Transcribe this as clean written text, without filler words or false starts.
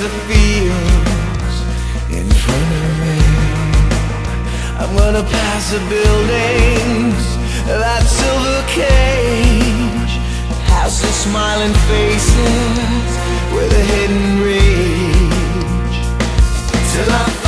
the fields in front of me. I'm gonna pass the buildings, that silver cage, past the smiling faces with a hidden rage, till I